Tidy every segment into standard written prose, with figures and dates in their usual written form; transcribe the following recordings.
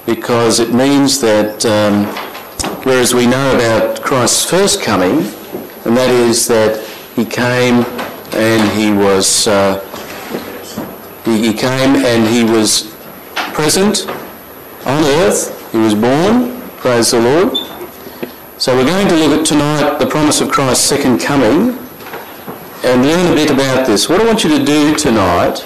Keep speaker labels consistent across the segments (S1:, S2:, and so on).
S1: because it means that whereas we know about Christ's first coming, and that is that he came and he was present on earth. He was born. Praise the Lord. So we're going to look at tonight the promise of Christ's second coming and learn a bit about this. What I want you to do tonight,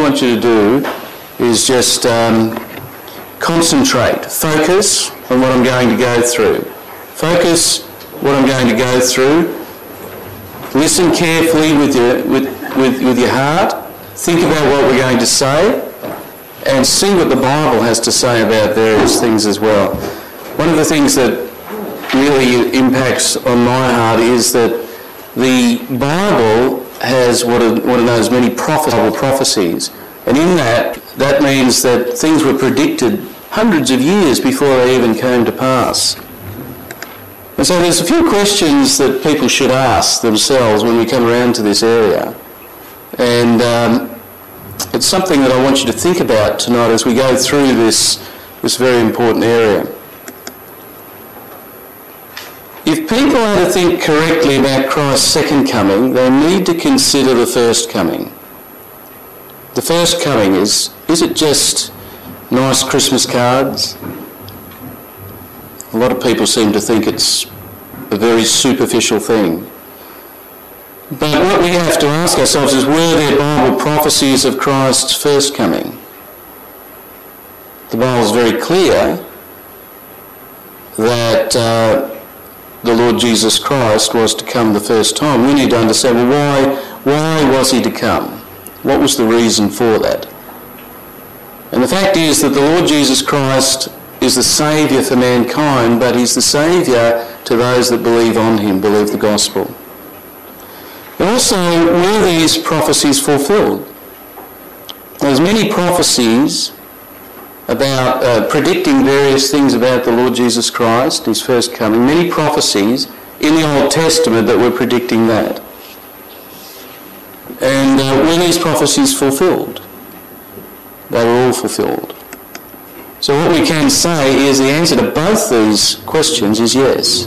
S1: is just concentrate, focus on what I'm going to go through. Focus what I'm going to go through. Listen carefully with your heart. Think about what we're going to say and see what the Bible has to say about various things as well. One of the things that really impacts on my heart is that the Bible has what are known as many prophecies. And in that means that things were predicted hundreds of years before they even came to pass. And so there's a few questions that people should ask themselves when we come around to this area. And it's something that I want you to think about tonight as we go through this very important area. If people are to think correctly about Christ's second coming, they need to consider the first coming. The first coming is it just nice Christmas cards? A lot of people seem to think it's a very superficial thing. But what we have to ask ourselves is, were there Bible prophecies of Christ's first coming? The Bible is very clear that the Lord Jesus Christ was to come the first time. We need to understand, well, why was he to come? What was the reason for that? And the fact is that the Lord Jesus Christ is the Saviour for mankind, but he's the Saviour to those that believe on him, believe the gospel. And also, were these prophecies fulfilled? There's many prophecies about predicting various things about the Lord Jesus Christ, his first coming. Many prophecies in the Old Testament that were predicting that. And were these prophecies fulfilled? They were all fulfilled. So what we can say is the answer to both these questions is yes.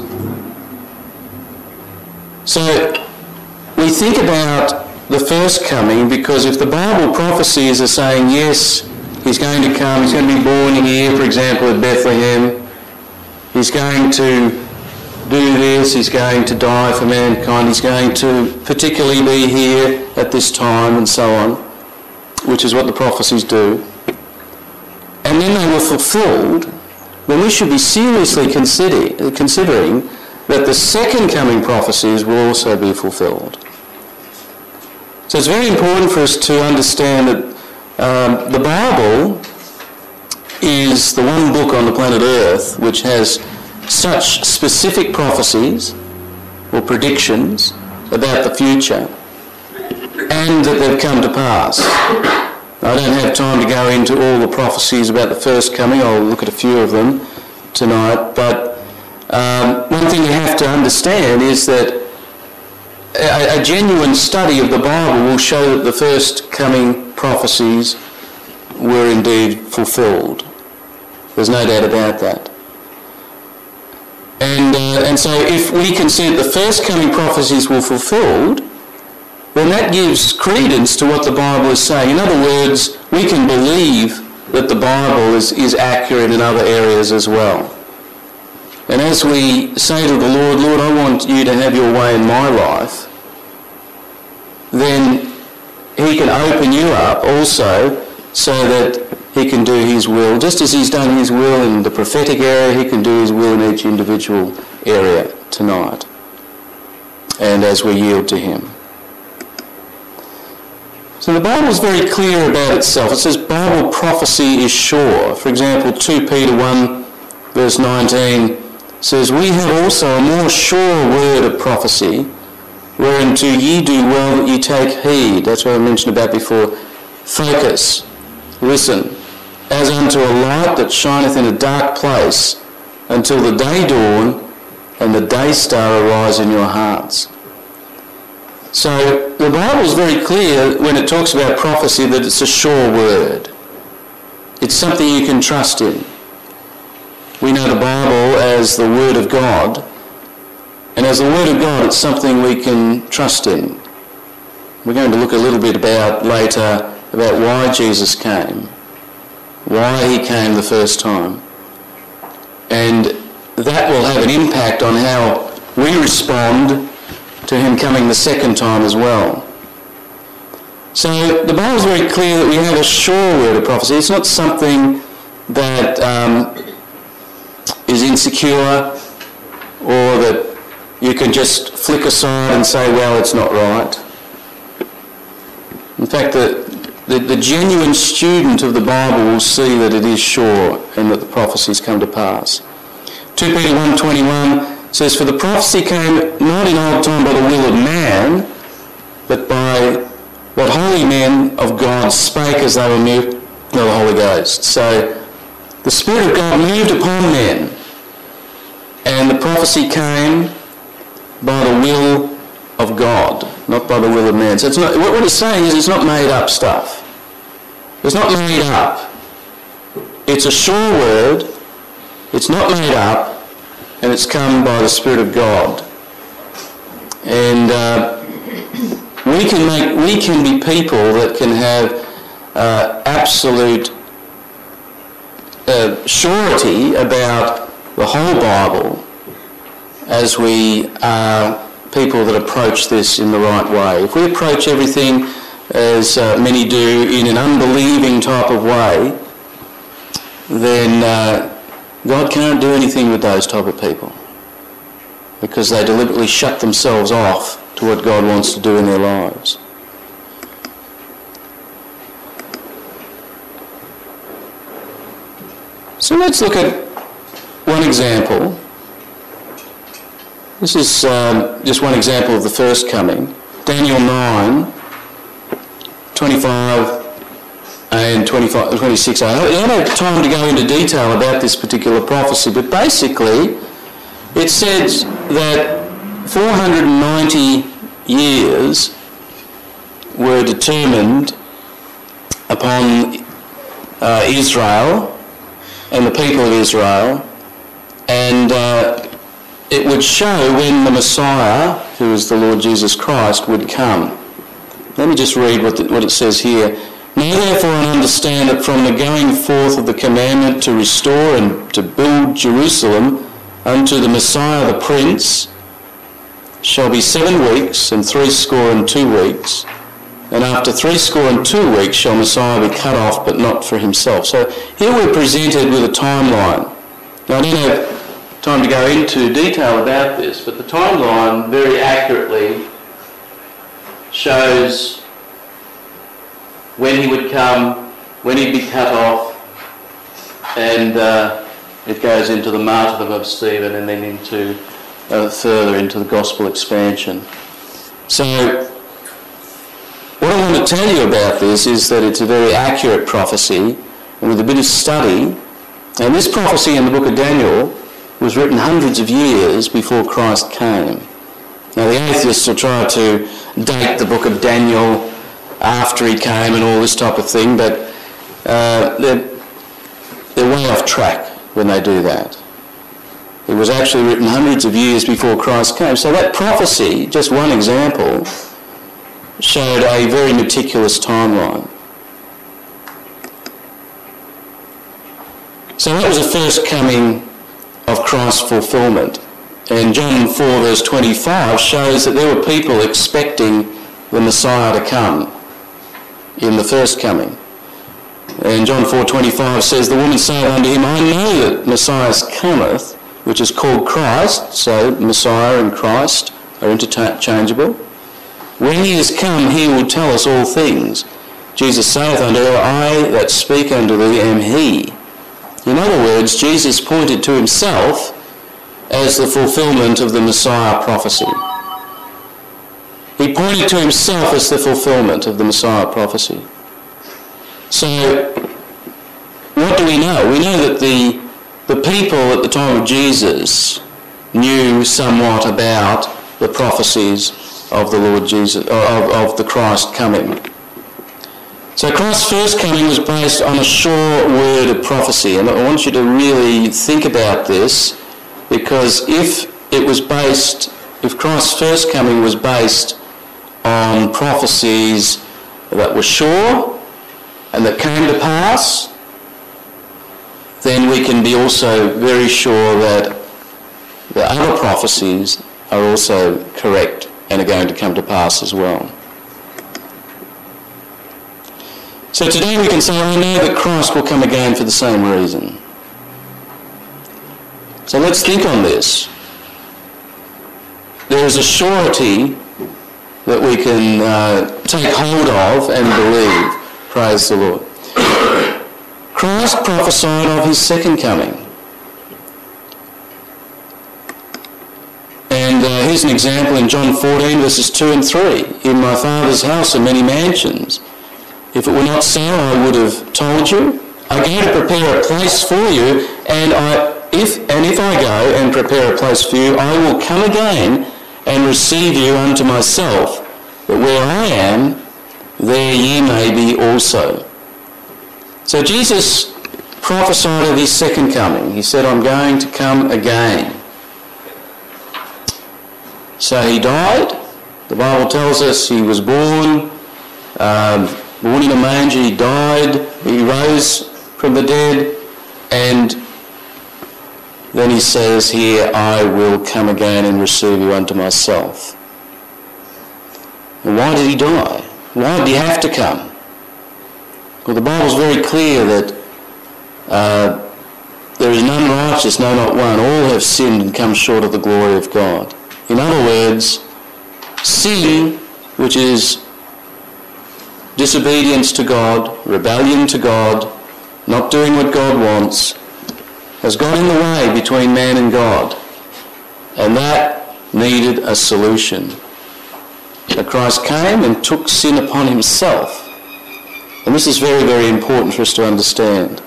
S1: So we think about the first coming because if the Bible prophecies are saying, yes, he's going to come, he's going to be born here, for example, at Bethlehem, he's going to do this, he's going to die for mankind, he's going to particularly be here at this time and so on, which is what the prophecies do, and then they were fulfilled, then we should be seriously considering that the second coming prophecies will also be fulfilled. So it's very important for us to understand that the Bible is the one book on the planet Earth which has such specific prophecies or predictions about the future and that they've come to pass. I don't have time to go into all the prophecies about the first coming. I'll look at a few of them tonight. But one thing you have to understand is that a genuine study of the Bible will show that the first coming prophecies were indeed fulfilled. There's no doubt about that. And so if we consider the first coming prophecies were fulfilled, then that gives credence to what the Bible is saying. In other words, we can believe that the Bible is accurate in other areas as well. And as we say to the Lord, Lord, I want you to have your way in my life, then he can open you up also so that he can do his will. Just as he's done his will in the prophetic area, he can do his will in each individual area tonight. And as we yield to him. So the Bible is very clear about itself. It says Bible prophecy is sure. For example, 2 Peter 1 verse 19 says, we have also a more sure word of prophecy, whereunto ye do well that ye take heed. That's what I mentioned about before. Focus. Listen. As unto a light that shineth in a dark place, until the day dawn and the day star arise in your hearts. So the Bible is very clear when it talks about prophecy that it's a sure word. It's something you can trust in. we know the Bible as the Word of God. And as the Word of God, it's something we can trust in. We're going to look a little bit later about why Jesus came, why he came the first time. And that will have an impact on how we respond to him coming the second time as well. So the Bible is very clear that we have a sure word of prophecy. It's not something that is insecure or that you can just flick aside and say, well, it's not right. In fact, the genuine student of the Bible will see that it is sure and that the prophecies come to pass. 2 Peter 1:21 says, "For the prophecy came not in old time by the will of man, but by what holy men of God spake as they were moved by the Holy Ghost." So the Spirit of God moved upon men, and the prophecy came by the will of God, not by the will of man. So it's not, what it's saying is it's not made up stuff. It's not made up. It's a sure word. It's not made up, and it's come by the Spirit of God. And we can be people that can have absolute surety about the whole Bible as we are people that approach this in the right way. If we approach everything as many do in an unbelieving type of way, then God can't do anything with those type of people, because they deliberately shut themselves off to what God wants to do in their lives. So let's look at one example. This is just one example of the first coming. Daniel 9, 25 and 26. I don't have time to go into detail about this particular prophecy, but basically it says that 490 years were determined upon Israel and the people of Israel, and it would show when the Messiah, who is the Lord Jesus Christ, would come. Let me just read what it says here. "Know therefore and understand that from the going forth of the commandment to restore and to build Jerusalem unto the Messiah the Prince shall be 7 weeks and 62 weeks, and after 62 weeks shall Messiah be cut off, but not for himself." So here we're presented with a timeline. Now I don't have time to go into detail about this, but the timeline very accurately shows when he would come, when he'd be cut off, and it goes into the martyrdom of Stephen and then into further into the gospel expansion. So what I want to tell you about this is that it's a very accurate prophecy, and with a bit of study, and this prophecy in the book of Daniel was written hundreds of years before Christ came. Now the atheists will try to date the book of Daniel after he came and all this type of thing, but they're way off track when they do that. It was actually written hundreds of years before Christ came. So that prophecy, just one example, showed a very meticulous timeline. So that was the first coming of Christ's fulfilment. And John 4 verse 25 shows that there were people expecting the Messiah to come in the first coming. And John 4:25 says, "The woman said unto him, I know that Messiah cometh," which is called Christ, so Messiah and Christ are interchangeable. "When he is come, he will tell us all things. Jesus saith unto her, I that speak unto thee am he." In other words, Jesus pointed to himself as the fulfilment of the Messiah prophecy. He pointed to himself as the fulfilment of the Messiah prophecy. So, what do we know? We know that the people at the time of Jesus knew somewhat about the prophecies of the Lord Jesus, of the Christ coming. So Christ's first coming was based on a sure word of prophecy, and I want you to really think about this, because if Christ's first coming was based on prophecies that were sure and that came to pass, then we can be also very sure that the other prophecies are also correct and are going to come to pass as well. So today we can say, I know that Christ will come again for the same reason. So let's think on this. There is a surety that we can take hold of and believe. Praise the Lord. Christ prophesied of his second coming. And here's an example in John 14, verses 2 and 3. In my Father's house are many mansions. If it were not so, I would have told you. I go to prepare a place for you, and if I go and prepare a place for you, I will come again and receive you unto myself, that where I am, there ye may be also. So Jesus prophesied of his second coming. He said, I'm going to come again. So he died. The Bible tells us he was born in a manger, he died, he rose from the dead, and then he says here, I will come again and receive you unto myself. And why did he die? Why did he have to come? Well, the Bible is very clear that there is none righteous, no, not one. All have sinned and come short of the glory of God. In other words, sin, which is disobedience to God, rebellion to God, not doing what God wants, has got in the way between man and God. And that needed a solution. But Christ came and took sin upon himself. And this is very, very important for us to understand.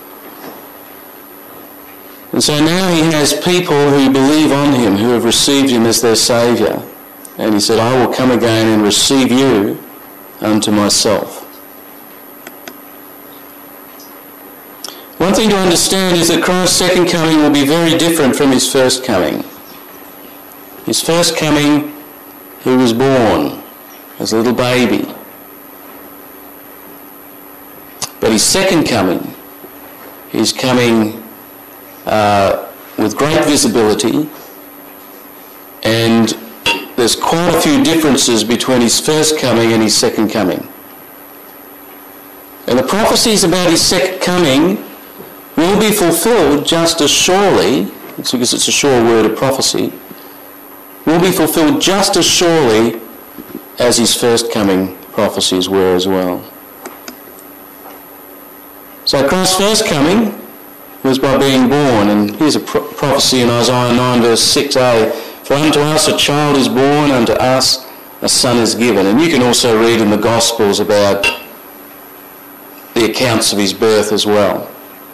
S1: And so now he has people who believe on him, who have received him as their Saviour. And he said, I will come again and receive you unto myself. One thing to understand is that Christ's second coming will be very different from his first coming. His first coming, he was born as a little baby. But his second coming, he's coming with great visibility, and there's quite a few differences between his first coming and his second coming. And the prophecies about his second coming will be fulfilled just as surely, it's because it's a sure word of prophecy, will be fulfilled just as surely as his first coming prophecies were as well. So Christ's first coming was by being born, and here's a prophecy in Isaiah 9 verse 6a, for unto us a child is born, unto us a son is given. And you can also read in the Gospels about the accounts of his birth as well.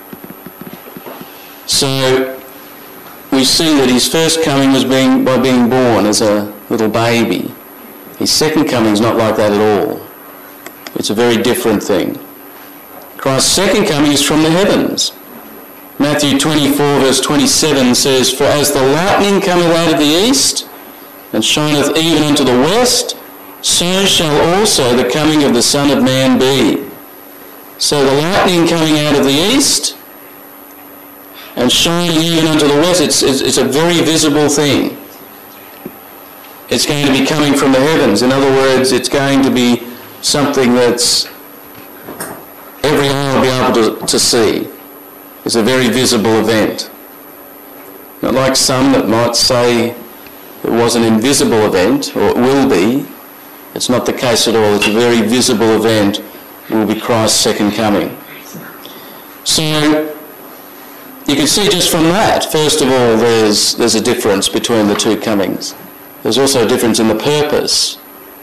S1: So we see that his first coming was by being born as a little baby. His second coming is not like that at all. It's a very different thing. Christ's second coming is from the heavens. Matthew 24 verse 27 says, for as the lightning cometh out of the east, and shineth even unto the west, so shall also the coming of the Son of Man be. So the lightning coming out of the east, and shining even unto the west, it's a very visible thing. It's going to be coming from the heavens. In other words, it's going to be something that's every eye will be able to see. It's a very visible event. Not like some that might say it was an invisible event, or it will be. It's not the case at all. It's a very visible event. It will be Christ's second coming. So you can see just from that, first of all, there's a difference between the two comings. There's also a difference in the purpose.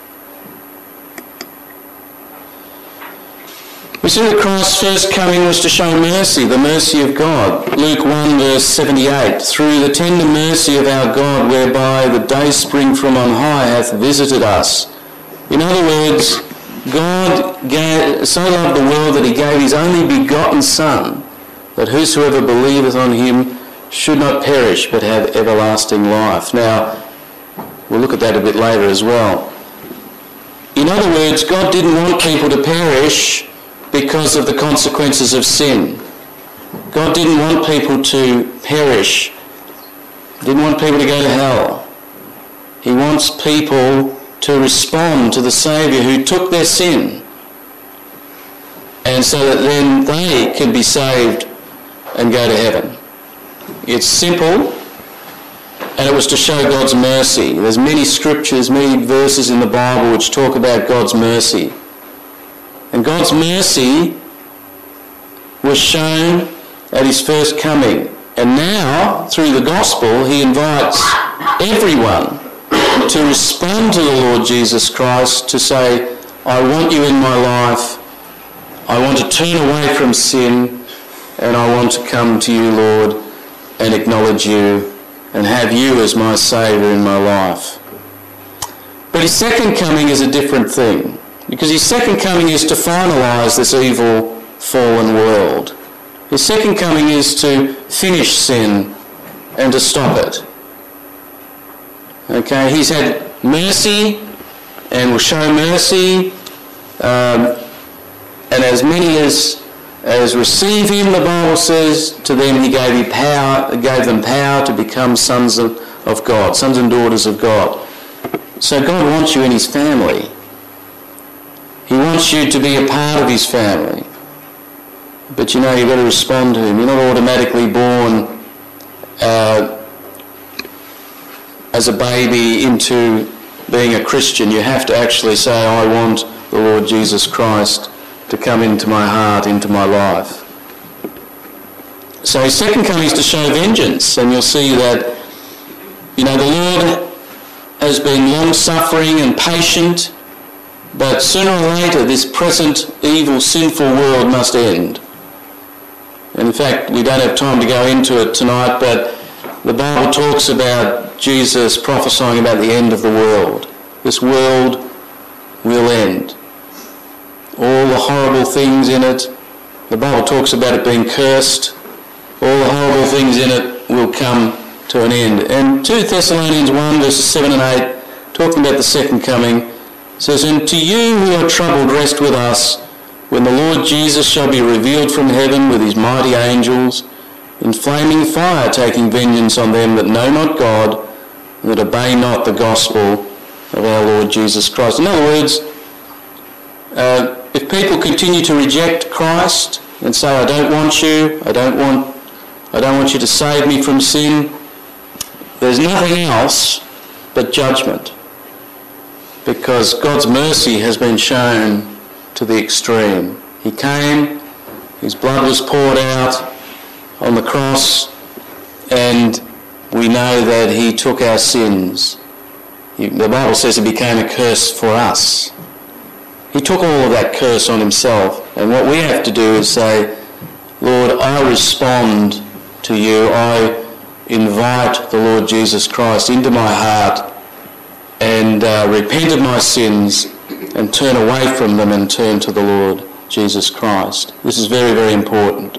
S1: We see that Christ's first coming was to show mercy, the mercy of God. Luke 1 verse 78, through the tender mercy of our God, whereby the day spring from on high hath visited us. In other words, God so loved the world that he gave his only begotten Son, that whosoever believeth on him should not perish but have everlasting life. Now, we'll look at that a bit later as well. In other words, God didn't want people to perish because of the consequences of sin. God didn't want people to perish. He didn't want people to go to hell. He wants people to respond to the Saviour who took their sin, and so that then they can be saved and go to heaven. It's simple, and it was to show God's mercy. There's many scriptures, many verses in the Bible which talk about God's mercy. And God's mercy was shown at his first coming. And now, through the gospel, he invites everyone to respond to the Lord Jesus Christ, to say, I want you in my life, I want to turn away from sin, and I want to come to you, Lord, and acknowledge you and have you as my Saviour in my life. But his second coming is a different thing, because his second coming is to finalise this evil, fallen world. His second coming is to finish sin and to stop it. Okay, he's had mercy and will show mercy, and as many as receive him, the Bible says, to them he gave them power to become sons of God, sons and daughters of God. So God wants you in his family. He wants you to be a part of his family. But you've got to respond to him. You're not automatically born as a baby into being a Christian. You have to actually say, I want the Lord Jesus Christ to come into my heart, into my life. So his second coming is to show vengeance, and you'll see that, the Lord has been long-suffering and patient, but sooner or later this present evil, sinful world must end. And in fact, we don't have time to go into it tonight, but the Bible talks about Jesus prophesying about the end of the world. This world will end. All the horrible things in it, the Bible talks about it being cursed. All the horrible things in it will come to an end. And 2 Thessalonians 1 verses 7 and 8, talking about the second coming, says, And to you who are troubled, rest with us, when the Lord Jesus shall be revealed from heaven with his mighty angels, in flaming fire, taking vengeance on them that know not God, and that obey not the gospel of our Lord Jesus Christ. In other words, if people continue to reject Christ and say, I don't want you, I don't want you to save me from sin, there's nothing else but judgment, because God's mercy has been shown to the extreme. He came, his blood was poured out on the cross, and we know that he took our sins. The Bible says he became a curse for us. He took all of that curse on himself, and what we have to do is say, Lord, I respond to you. I invite the Lord Jesus Christ into my heart and repent of my sins and turn away from them and turn to the Lord Jesus Christ. This is very, very important.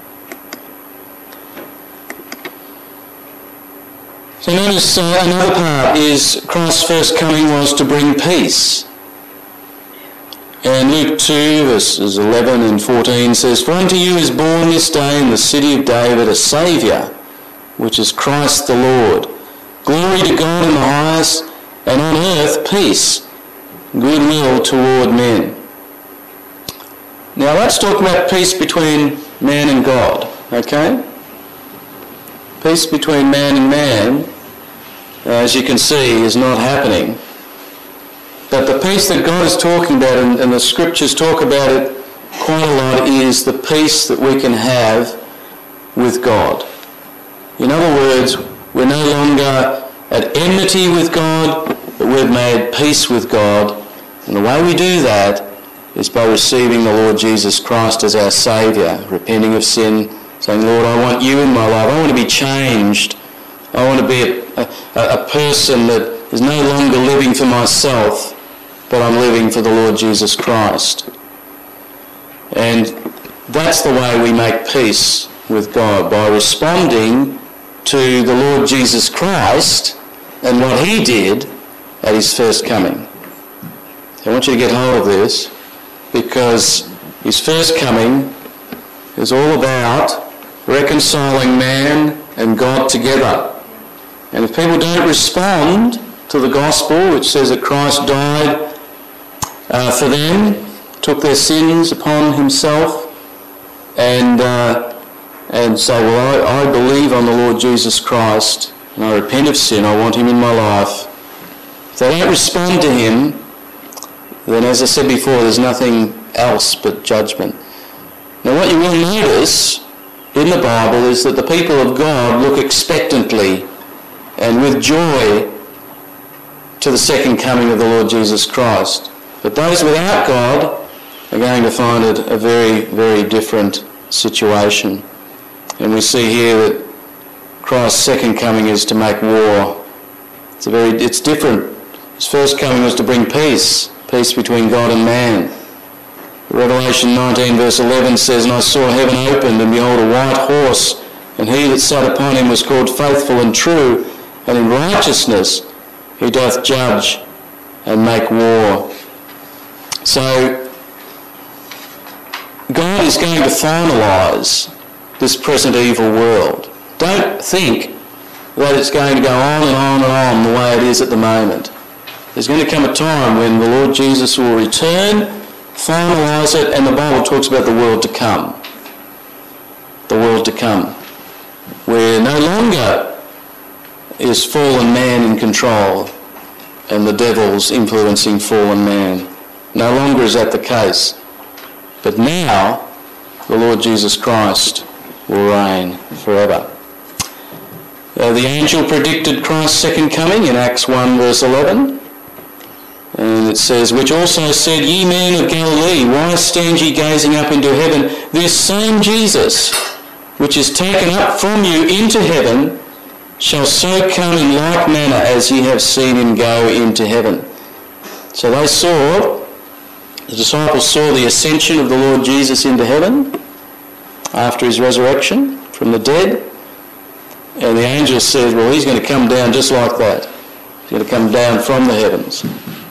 S1: So notice another part is Christ's first coming was to bring peace. And Luke 2 verses 11 and 14 says, For unto you is born this day in the city of David a Saviour, which is Christ the Lord. Glory to God in the highest, and on earth peace, goodwill toward men. Now let's talk about peace between man and God, okay? Peace between man and man, as you can see, is not happening. But the peace that God is talking about, and the scriptures talk about it quite a lot, is the peace that we can have with God. In other words, we're no longer at enmity with God, but we've made peace with God. And the way we do that is by receiving the Lord Jesus Christ as our Saviour, repenting of sin, saying, Lord, I want you in my life. I want to be changed. I want to be a person that is no longer living for myself, but I'm living for the Lord Jesus Christ. And that's the way we make peace with God, by responding to the Lord Jesus Christ and what he did at his first coming. I want you to get hold of this, because his first coming is all about reconciling man and God together. And if people don't respond to the gospel, which says that Christ died for them, took their sins upon himself, and say, well, I believe on the Lord Jesus Christ, and I repent of sin, I want him in my life. If they don't respond to him, then, as I said before, there's nothing else but judgment. Now, what you will notice in the Bible is that the people of God look expectantly and with joy to the second coming of the Lord Jesus Christ. But those without God are going to find it a very, very different situation. And we see here that Christ's second coming is to make war. It's different. His first coming was to bring peace between God and man. Revelation 19 verse 11 says, "And I saw heaven opened, and behold a white horse, and he that sat upon him was called Faithful and True, and in righteousness he doth judge and make war." So God is going to finalise this present evil world. Don't think that it's going to go on and on and on the way it is at the moment. There's going to come a time when the Lord Jesus will return, finalise it, and the Bible talks about the world to come. The world to come, where no longer is fallen man in control and the devil's influencing fallen man. No longer is that the case. But now the Lord Jesus Christ will reign forever. The angel predicted Christ's second coming in Acts 1 verse 11. And it says, "Which also said, Ye men of Galilee, why stand ye gazing up into heaven? This same Jesus, which is taken up from you into heaven, shall so come in like manner as ye have seen him go into heaven." So the disciples saw the ascension of the Lord Jesus into heaven after his resurrection from the dead. And the angel said, well, he's going to come down just like that. He's going to come down from the heavens.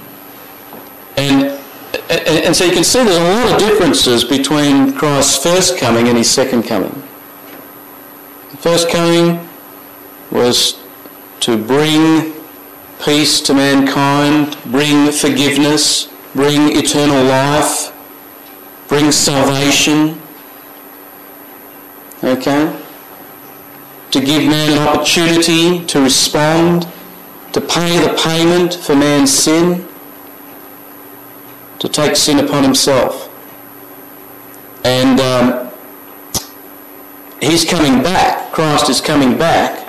S1: And so you can see there's a lot of differences between Christ's first coming and his second coming. The first coming was to bring peace to mankind, bring forgiveness, bring eternal life, bring salvation. Okay? To give man an opportunity to respond, to pay the payment for man's sin, to take sin upon himself. And he's coming back. Christ is coming back.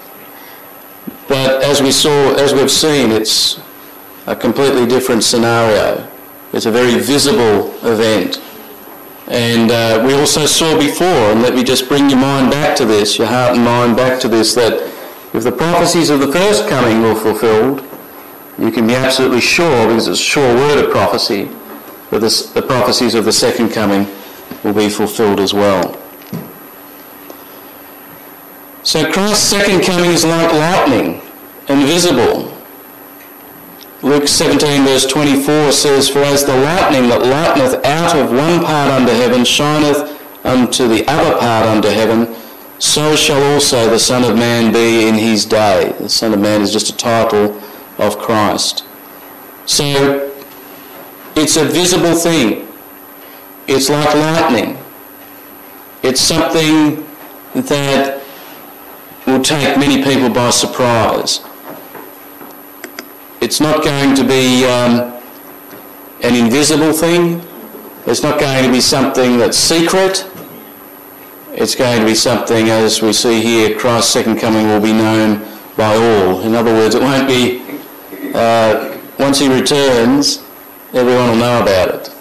S1: But as we've seen, it's a completely different scenario. It's a very visible event. And we also saw before, and let me just bring your mind back to this, your heart and mind back to this, that if the prophecies of the first coming were fulfilled, you can be absolutely sure, because it's a sure word of prophecy, that the prophecies of the second coming will be fulfilled as well. So Christ's second coming is like lightning and visible. Luke 17 verse 24 says, "For as the lightning that lighteneth out of one part under heaven shineth unto the other part under heaven, so shall also the Son of Man be in his day." The Son of Man is just a title of Christ. So it's a visible thing. It's like lightning. It's something that will take many people by surprise. It's not going to be an invisible thing. It's not going to be something that's secret. It's going to be something, as we see here, Christ's second coming will be known by all. In other words, it won't be, once he returns, everyone will know about it.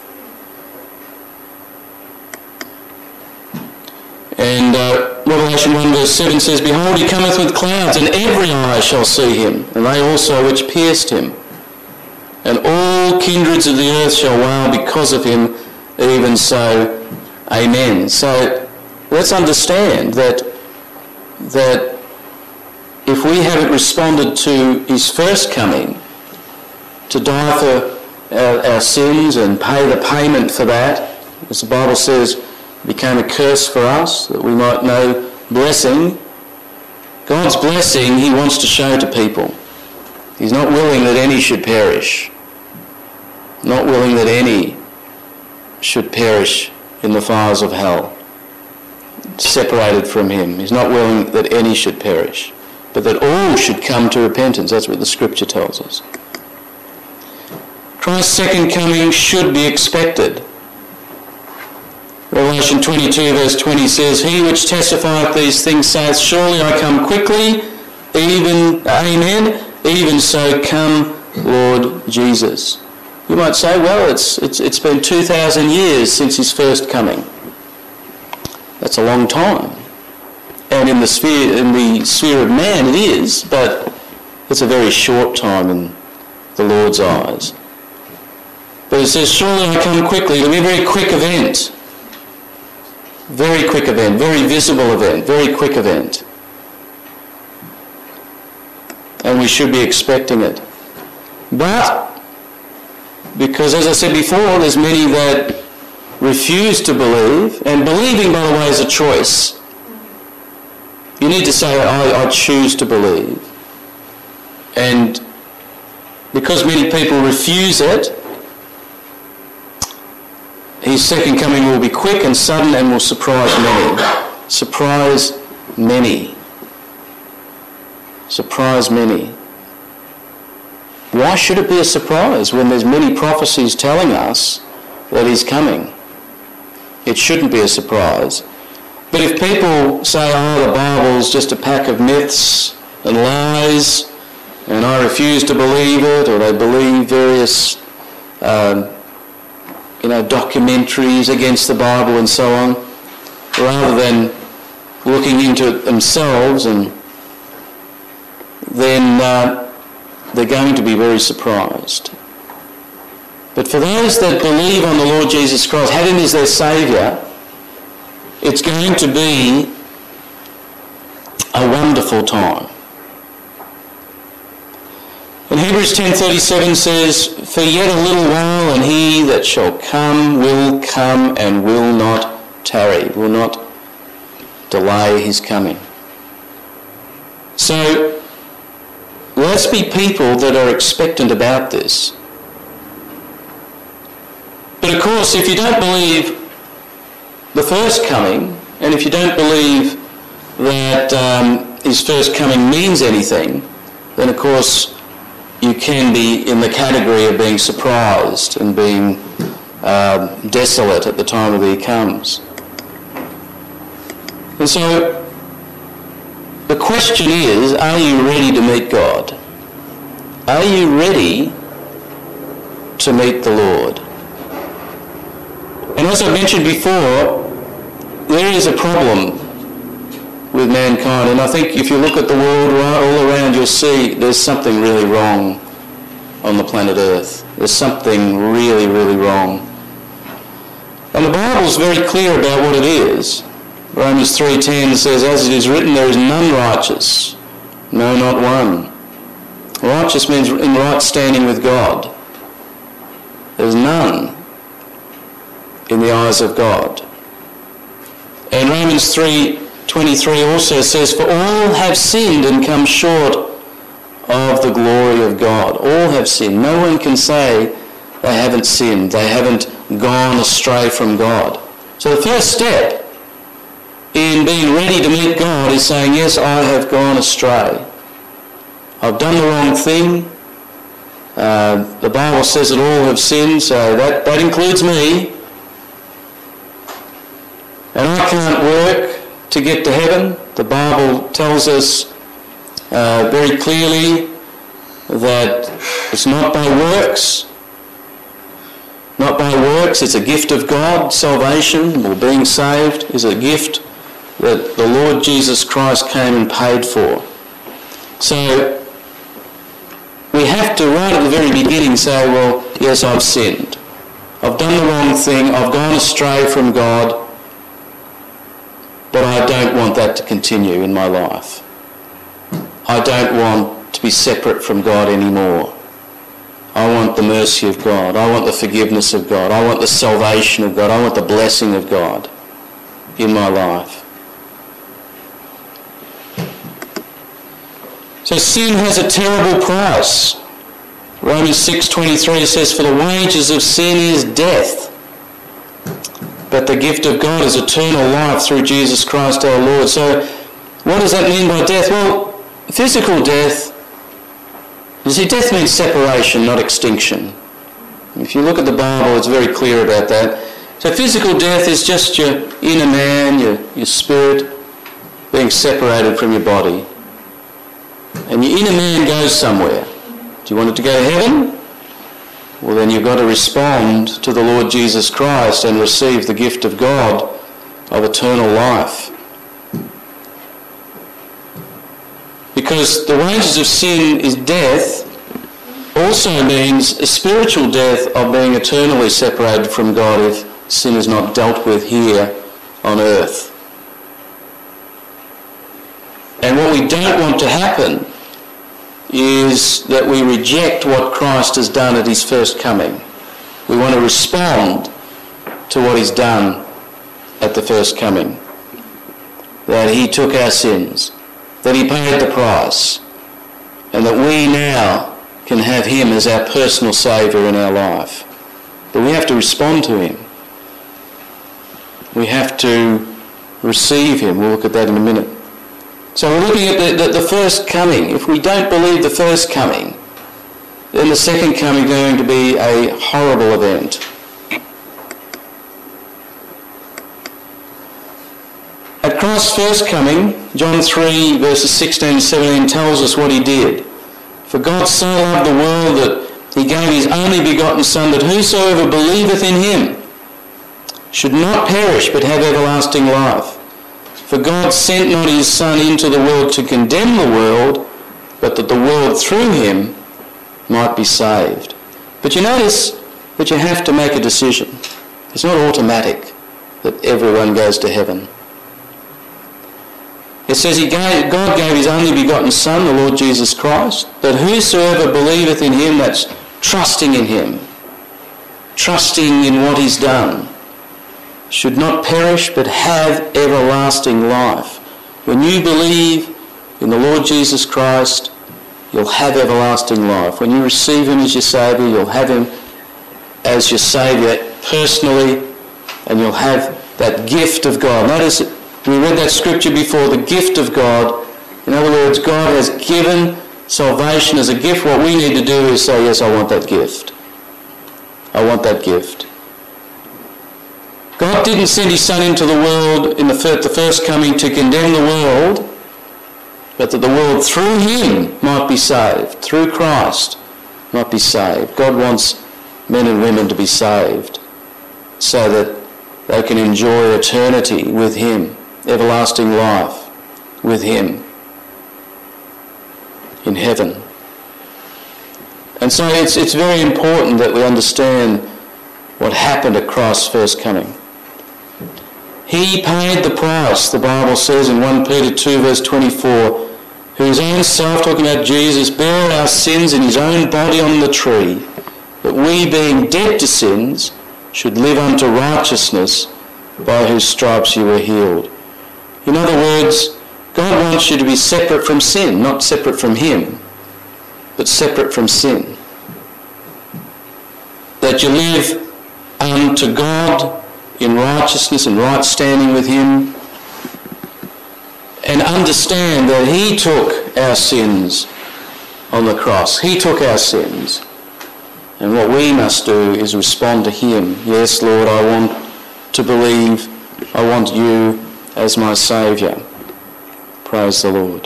S1: And Revelation 1 verse 7 says, "Behold, he cometh with clouds, and every eye shall see him, and they also which pierced him. and all kindreds of the earth shall wail because of him, even so, amen. So let's understand that if we haven't responded to his first coming, to die for our sins and pay the payment for that, as the Bible says, became a curse for us, that we might know blessing. God's blessing he wants to show to people. He's not willing that any should perish. Not willing that any should perish in the fires of hell, separated from him. He's not willing that any should perish, but that all should come to repentance. That's what the scripture tells us. Christ's second coming should be expected. Revelation 22 verse 20 says, "He which testifieth these things saith, Surely I come quickly, amen, even so come, Lord Jesus." You might say, well, it's been 2,000 years since his first coming. That's a long time. And in the sphere of man it is, but it's a very short time in the Lord's eyes. But it says, "Surely I come quickly." It'll be a very quick event. Very quick event, very visible event, very quick event. And we should be expecting it. But, because as I said before, there's many that refuse to believe, and believing, by the way, is a choice. You need to say, I choose to believe. And because many people refuse it, his second coming will be quick and sudden and will surprise many. Surprise many. Surprise many. Why should it be a surprise when there's many prophecies telling us that he's coming? It shouldn't be a surprise. But if people say, the Bible's just a pack of myths and lies, and I refuse to believe it, or they believe various documentaries against the Bible and so on, rather than looking into it themselves, and then they're going to be very surprised. But for those that believe on the Lord Jesus Christ, have him as their Saviour, it's going to be a wonderful time. And Hebrews 10:37 says, "For yet a little while, and he that shall come and will not tarry," will not delay his coming. So let's be people that are expectant about this. But of course, if you don't believe the first coming, and if you don't believe that his first coming means anything, then of course you can be in the category of being surprised and being desolate at the time that he comes. And so the question is, are you ready to meet God? Are you ready to meet the Lord? And as I mentioned before, there is a problem with mankind, and I think if you look at the world all around, you'll see there's something really wrong on the planet Earth. There's something really, really wrong. And the Bible's very clear about what it is. Romans 3:10 says, "As it is written, there is none righteous, no, not one." Righteous means in right standing with God. There's none in the eyes of God. And Romans 3:23 also says, "For all have sinned and come short of the glory of God." All have sinned. No one can say they haven't sinned. They haven't gone astray from God. So the first step in being ready to meet God is saying, yes, I have gone astray. I've done the wrong thing. The Bible says that all have sinned, so that includes me. And I can't work to get to heaven. The Bible tells us very clearly that it's not by works. Not by works, it's a gift of God. Salvation, or being saved, is a gift that the Lord Jesus Christ came and paid for. So we have to, right at the very beginning, say, well, yes, I've sinned. I've done the wrong thing. I've gone astray from God. But I don't want that to continue in my life. I don't want to be separate from God anymore. I want the mercy of God. I want the forgiveness of God. I want the salvation of God. I want the blessing of God in my life. So sin has a terrible price. Romans 6:23 says, "For the wages of sin is death, but the gift of God is eternal life through Jesus Christ our Lord." So what does that mean by death? Well, physical death, you see, death means separation, not extinction. If you look at the Bible, it's very clear about that. So physical death is just your inner man, your spirit being separated from your body. And your inner man goes somewhere. Do you want it to go to heaven? Well, then you've got to respond to the Lord Jesus Christ and receive the gift of God of eternal life. Because the wages of sin is death, also means a spiritual death of being eternally separated from God if sin is not dealt with here on earth. And what we don't want to happen is that we reject what Christ has done at his first coming. We want to respond to what he's done at the first coming. That he took our sins, that he paid the price, and that we now can have him as our personal saviour in our life. But we have to respond to him. We have to receive him. We'll look at that in a minute. So we're looking at the first coming. If we don't believe the first coming, then the second coming is going to be a horrible event. At Christ's first coming, John 3 verses 16 and 17 tells us what he did. "For God so loved the world that he gave his only begotten Son, that whosoever believeth in him should not perish but have everlasting life. For God sent not his Son into the world to condemn the world, but that the world through him might be saved." But you notice that you have to make a decision. It's not automatic that everyone goes to heaven. It says God gave his only begotten Son, the Lord Jesus Christ, that whosoever believeth in him, that's trusting in him, trusting in what he's done, should not perish but have everlasting life. When you believe in the Lord Jesus Christ, you'll have everlasting life. When you receive him as your Saviour, you'll have him as your Saviour personally, and you'll have that gift of God. Notice we read that scripture before, the gift of God. In other words, God has given salvation as a gift. What we need to do is say, yes, I want that gift. I want that gift. God didn't send his Son into the world in the first coming to condemn the world, but that the world through him might be saved, through Christ might be saved. God wants men and women to be saved so that they can enjoy eternity with him, everlasting life with him in heaven. And so it's very important that we understand what happened at Christ's first coming. He paid the price, the Bible says in 1 Peter 2 verse 24, who his own self, talking about Jesus, bare our sins in his own body on the tree, that we being dead to sins should live unto righteousness, by whose stripes you were healed. In other words, God wants you to be separate from sin, not separate from him, but separate from sin. That you live unto God in righteousness and right standing with him, and understand that he took our sins on the cross. He took our sins. And what we must do is respond to him. Yes, Lord, I want to believe. I want you as my Saviour. Praise the Lord.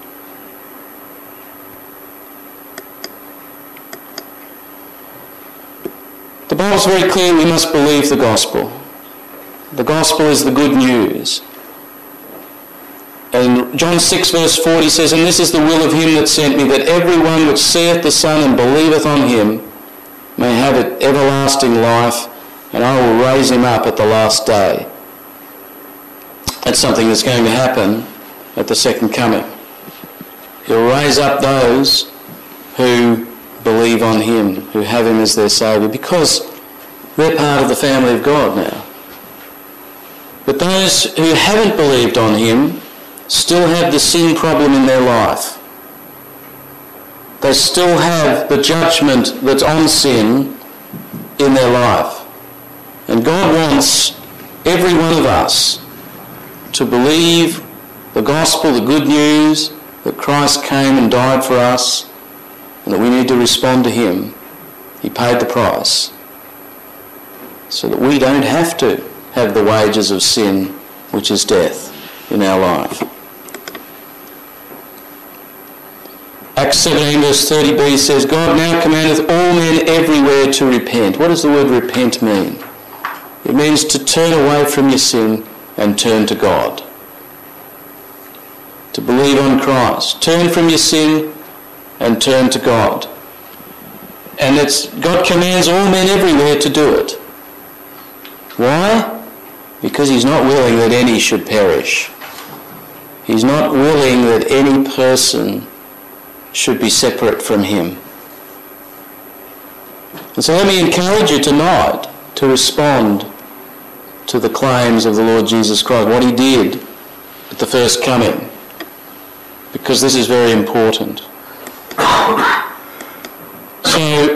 S1: The Bible's very clear we must believe the gospel. The gospel is the good news. And John 6 verse 40 says, "And this is the will of him that sent me, that every one which seeth the Son and believeth on him may have everlasting life, and I will raise him up at the last day." That's something that's going to happen at the second coming. He'll raise up those who believe on him, who have him as their Saviour, because they're part of the family of God now. But those who haven't believed on him still have the sin problem in their life. They still have the judgment that's on sin in their life. And God wants every one of us to believe the gospel, the good news, that Christ came and died for us, and that we need to respond to him. He paid the price so that we don't have to have the wages of sin, which is death, in our life. Acts 17 verse 30b says, "God now commandeth all men everywhere to repent." What does the word repent mean? It means to turn away from your sin and turn to God. To believe on Christ. Turn from your sin and turn to God. And God commands all men everywhere to do it. Why? Because he's not willing that any should perish. He's not willing that any person should be separate from him. And so let me encourage you tonight to respond to the claims of the Lord Jesus Christ, what he did at the first coming, because this is very important. So,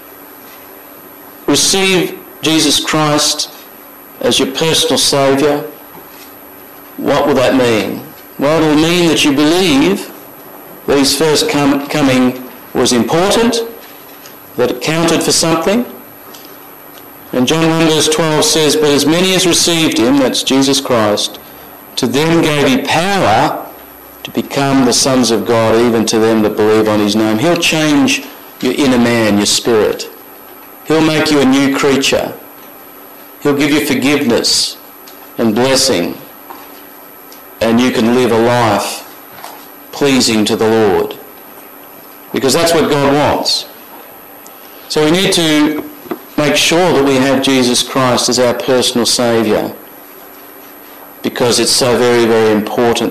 S1: receive Jesus Christ as your personal Saviour. What will that mean? Well, it will mean that you believe that his first coming was important, that it counted for something. And John 1 verse 12 says, "But as many as received him," that's Jesus Christ, "to them gave he power to become the sons of God, even to them that believe on his name." He'll change your inner man, your spirit. He'll make you a new creature. He'll give you forgiveness and blessing, and you can live a life pleasing to the Lord, because that's what God wants. So we need to make sure that we have Jesus Christ as our personal Saviour, because it's so very, very important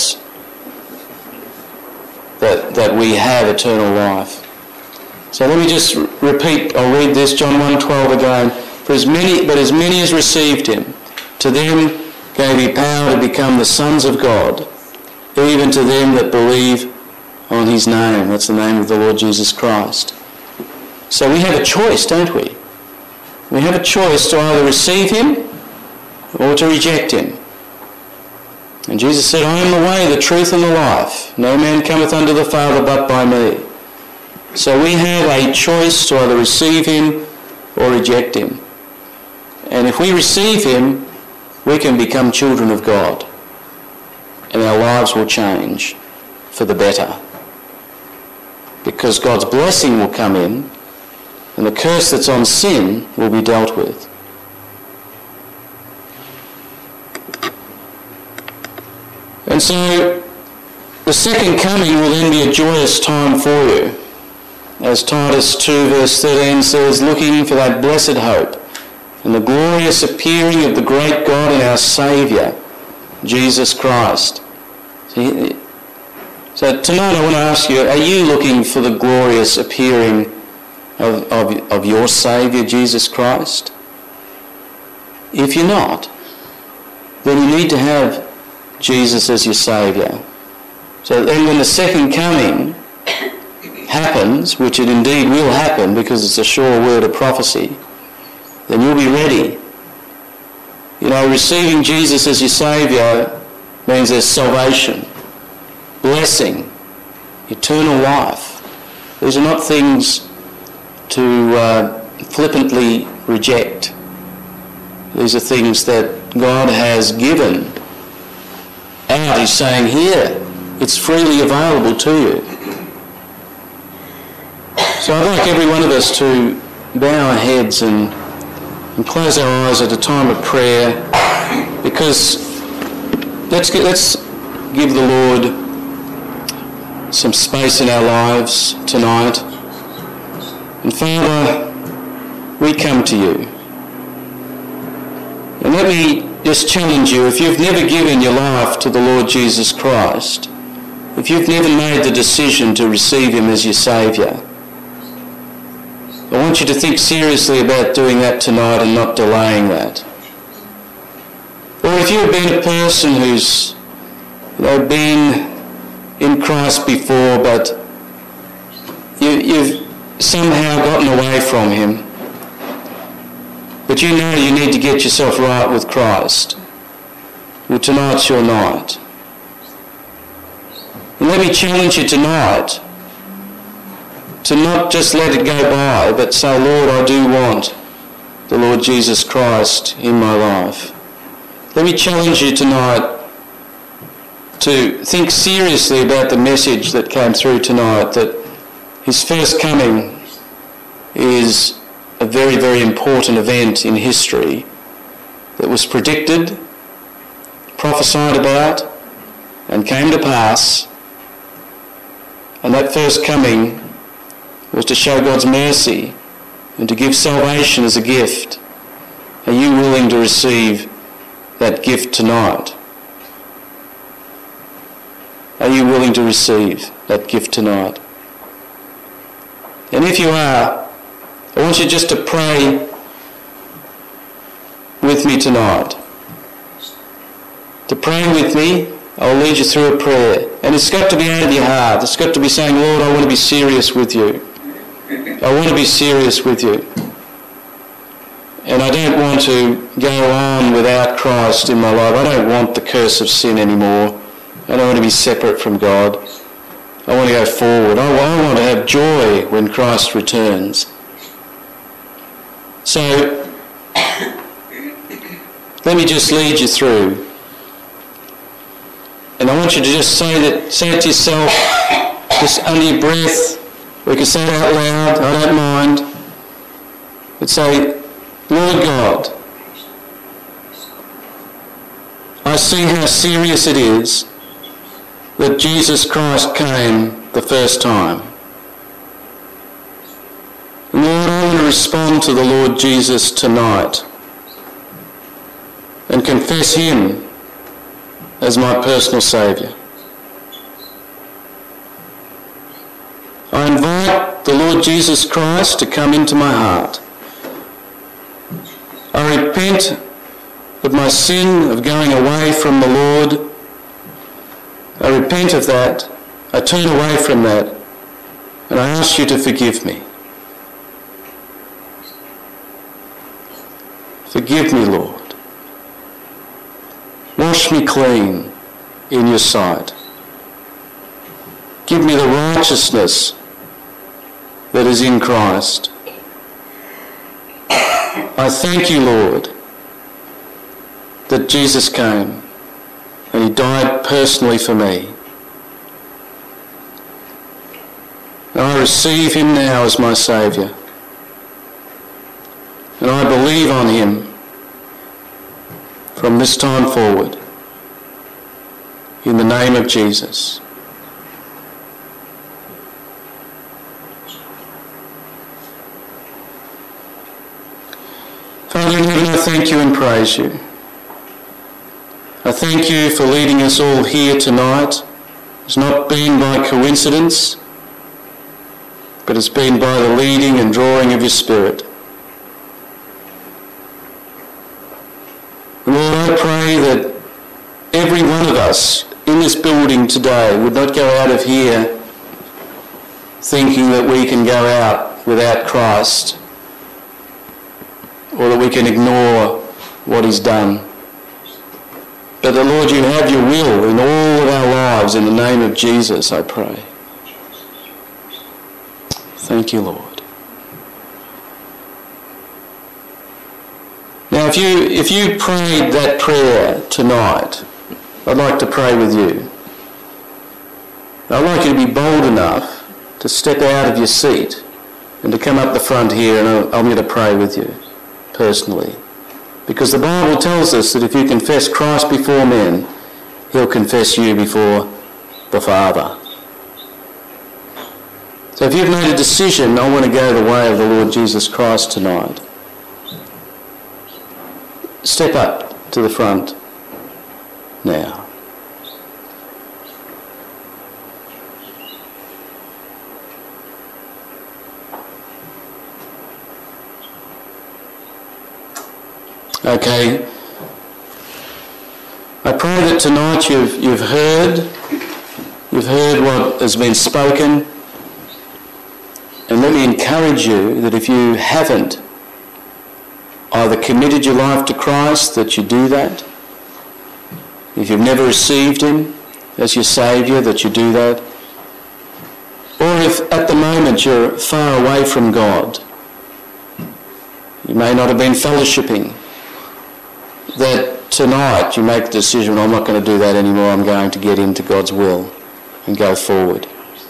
S1: that we have eternal life. So let me just repeat, I'll read this, John 1:12 again. But as many as received him, to them gave he power to become the sons of God, even to them that believe on his name. That's the name of the Lord Jesus Christ. So we have a choice, don't we? We have a choice to either receive him or to reject him. And Jesus said, "I am the way, the truth and the life. No man cometh unto the Father but by me." So we have a choice to either receive him or reject him. And if we receive him, we can become children of God, and our lives will change for the better, because God's blessing will come in, and the curse that's on sin will be dealt with. And so the second coming will then be a joyous time for you. As Titus 2 verse 13 says, "Looking for that blessed hope and the glorious appearing of the great God and our Saviour, Jesus Christ." So tonight I want to ask you, are you looking for the glorious appearing of your Saviour, Jesus Christ? If you're not, then you need to have Jesus as your Saviour. So then when the second coming happens, which it indeed will happen because it's a sure word of prophecy, then you'll be ready. You know, receiving Jesus as your Saviour means there's salvation, blessing, eternal life. These are not things to flippantly reject. These are things that God has given out. He's saying, here, it's freely available to you. So I'd like every one of us to bow our heads and close our eyes at a time of prayer, because let's give the Lord some space in our lives tonight. And Father, we come to you. And let me just challenge you, if you've never given your life to the Lord Jesus Christ, if you've never made the decision to receive him as your Saviour, I want you to think seriously about doing that tonight and not delaying that. Or if you've been a person who's been in Christ before, but you've somehow gotten away from him, but you know you need to get yourself right with Christ, well, tonight's your night. And let me challenge you tonight to not just let it go by, but say, Lord, I do want the Lord Jesus Christ in my life. Let me challenge you tonight to think seriously about the message that came through tonight, that his first coming is a very, very important event in history that was predicted, prophesied about, and came to pass. And that first coming was to show God's mercy and to give salvation as a gift. Are you willing to receive that gift tonight? Are you willing to receive that gift tonight? And if you are, I want you just to pray with me tonight. To pray with me, I'll lead you through a prayer. And it's got to be out of your heart. It's got to be saying, Lord, I want to be serious with you. I want to be serious with you. And I don't want to go on without Christ in my life. I don't want the curse of sin anymore. I don't want to be separate from God. I want to go forward. I want to have joy when Christ returns. So, let me just lead you through. And I want you to just say it to yourself, just under your breath. We can say it out loud, I don't mind. But say, Lord God, I see how serious it is that Jesus Christ came the first time. And Lord, I want to respond to the Lord Jesus tonight and confess him as my personal Saviour. I invite the Lord Jesus Christ to come into my heart. I repent of my sin of going away from the Lord. I repent of that. I turn away from that. And I ask you to forgive me. Forgive me, Lord. Wash me clean in your sight. Give me the righteousness that is in Christ. I thank you, Lord, that Jesus came and he died personally for me. And I receive him now as my Saviour. And I believe on him from this time forward. In the name of Jesus. Father in heaven, I thank you and praise you. I thank you for leading us all here tonight. It's not been by coincidence, but it's been by the leading and drawing of your Spirit. Lord, I pray that every one of us in this building today would not go out of here thinking that we can go out without Christ, or that we can ignore what he's done. But that, Lord, you have your will in all of our lives in the name of Jesus, I pray. Thank you, Lord. Now, if you prayed that prayer tonight, I'd like to pray with you. I'd like you to be bold enough to step out of your seat and to come up the front here, and I'm going to pray with you personally. Because the Bible tells us that if you confess Christ before men, he'll confess you before the Father. So if you've made a decision, I want to go the way of the Lord Jesus Christ tonight, step up to the front now. Okay, I pray that tonight you've heard what has been spoken, and let me encourage you that if you haven't either committed your life to Christ, that you do that. If you've never received him as your Saviour, that you do that. Or if at the moment you're far away from God, you may not have been fellowshipping, that tonight you make the decision, I'm not going to do that anymore, I'm going to get into God's will and go forward.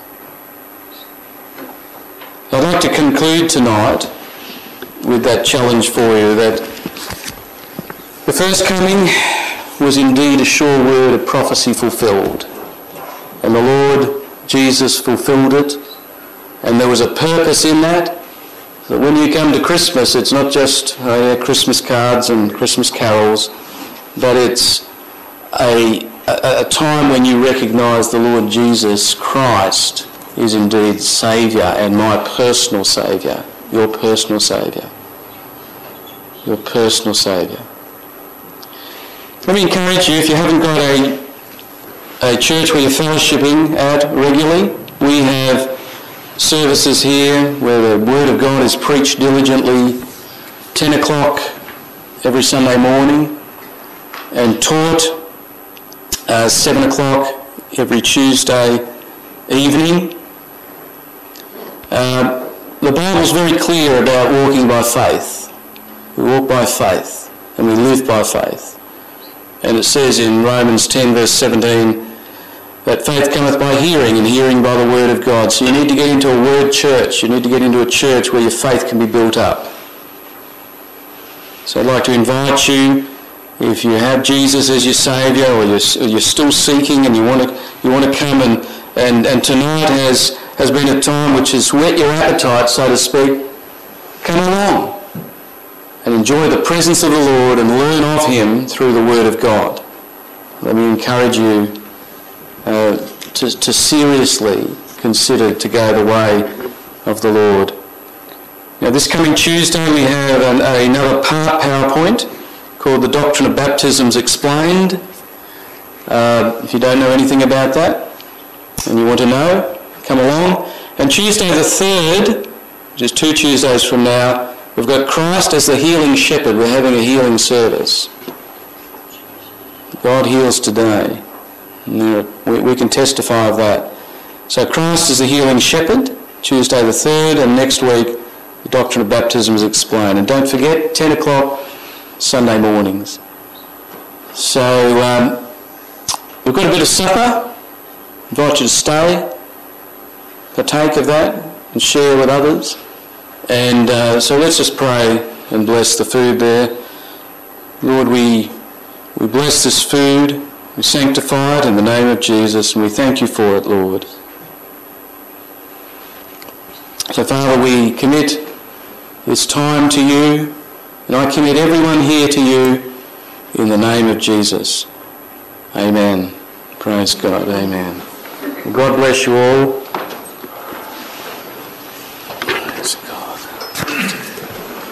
S1: I'd like to conclude tonight with that challenge for you, that the first coming was indeed a sure word of prophecy fulfilled, and the Lord Jesus fulfilled it, and there was a purpose in that. That when you come to Christmas, it's not just Christmas cards and Christmas carols, but it's a time when you recognise the Lord Jesus Christ is indeed Saviour and my personal Saviour, your personal Saviour. Your personal Saviour. Let me encourage you, if you haven't got a church where you're fellowshipping at regularly, we have services here where the Word of God is preached diligently, 10 o'clock every Sunday morning, and taught 7 o'clock every Tuesday evening. The Bible's very clear about walking by faith. We walk by faith and we live by faith. And it says in Romans 10 verse 17, that faith cometh by hearing, and hearing by the word of God. So you need to get into a word church. You need to get into a church where your faith can be built up. So I'd like to invite you, if you have Jesus as your Saviour, or you're still seeking and you want to come and tonight has been a time which has whet your appetite, so to speak, come along and enjoy the presence of the Lord and learn of him through the Word of God. Let me encourage you to seriously consider to go the way of the Lord. Now, this coming Tuesday we have another PowerPoint called The Doctrine of Baptisms Explained. If you don't know anything about that and you want to know, come along. And Tuesday the 3rd, which is 2 Tuesdays from now, we've got Christ as the healing shepherd. We're having a healing service. God heals today. We can testify of that. So Christ is the healing shepherd, Tuesday the 3rd, and next week the Doctrine of Baptism is explained. And don't forget, 10 o'clock Sunday mornings. So we've got a bit of supper. I invite you to stay, partake of that and share with others. And so let's just pray and bless the food there. Lord, we bless this food. We sanctify it in the name of Jesus, and we thank you for it, Lord. So, Father, we commit this time to you, and I commit everyone here to you in the name of Jesus. Amen. Praise God. Amen. God bless you all.